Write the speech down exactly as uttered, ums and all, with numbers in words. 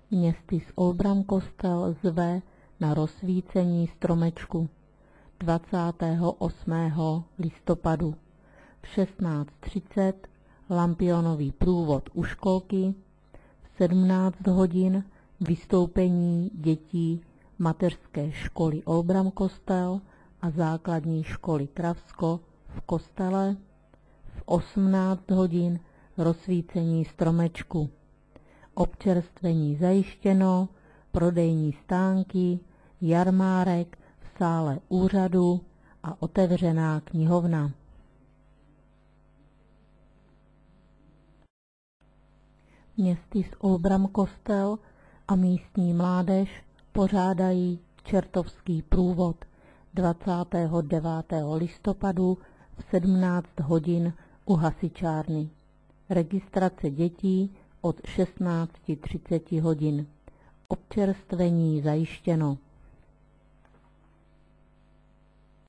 Městys Olbram kostel zve na rozsvícení stromečku dvacátého osmého listopadu v šestnáct třicet lampionový průvod u školky, v sedmnáct hodin vystoupení dětí mateřské školy Olbram kostel a základní školy Kravsko v kostele, v osmnáct hodin rozsvícení stromečku. Občerstvení zajištěno, prodejní stánky, jarmárek v sále úřadu a otevřená knihovna. Městys Olbram kostel a místní mládež pořádají čertovský průvod dvacátého devátého listopadu v sedmnáct hodin u hasičárny. Registrace dětí od šestnáct třicet hodin. Občerstvení zajištěno.